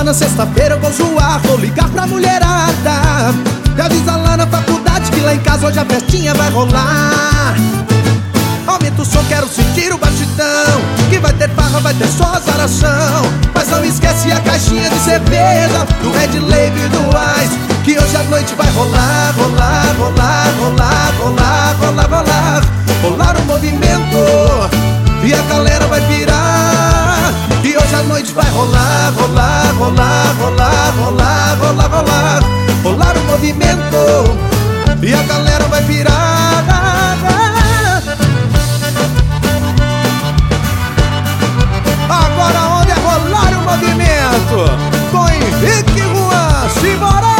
semana, sexta-feira eu vou zoar. Vou ligar pra mulherada e avisa lá na faculdade que lá em casa hoje a festinha vai rolar. Aumenta o som, quero sentir o batidão, que vai ter farra, vai ter só azaração. Mas não esquece a caixinha de cerveja, do Red Label e do Ice, que hoje à noite vai rolar, rolar, rolar, rolar, rolar, rolar, rolar. Rolar o movimento e a galera vai pirar, que hoje à noite vai rolar, rolar, rolar, rolar, rolar, rolar, rolar. Rolar o movimento e a galera vai pirar. Agora onde é rolar o movimento? Com Henrique Juan, simbora!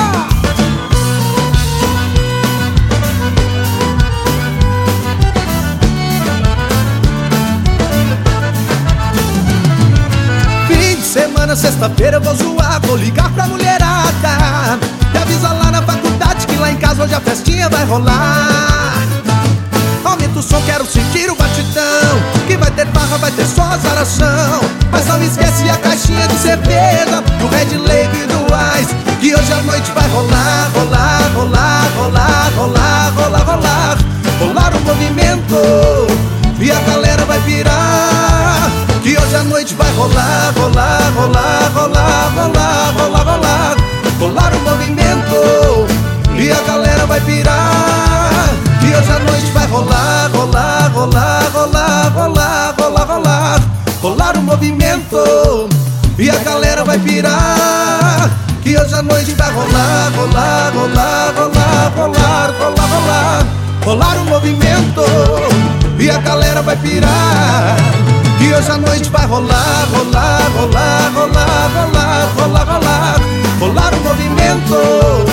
Fim de semana, sexta-feira eu vou zoar. Vou ligar pra mulherada e avisa lá na faculdade que lá em casa hoje a festinha vai rolar. Aumenta o som, quero sentir o batidão, que vai ter barra, vai ter só azaração. Mas não esquece a caixinha de cerveja, do Red Label e do Ice, que hoje à noite vai rolar, rolar, rolar, rolar, rolar, rolar, rolar. Rolar o movimento e a galera vai pirar, que hoje à noite vai rolar, rolar, rolar, rolar, rolar, rolar, rolar. Rolar o movimento e a galera vai pirar, que hoje à noite vai rolar, rolar, rolar, rolar, rolar, rolar, rolar. Rolar o movimento e a galera vai pirar, que hoje à noite vai rolar, rolar, rolar, rolar, rolar, rolar, rolar. Rolar o movimento e a galera vai pirar, que hoje à noite vai rolar, rolar, rolar, rolar, rolar, rolar, rolar. Rolar o movimento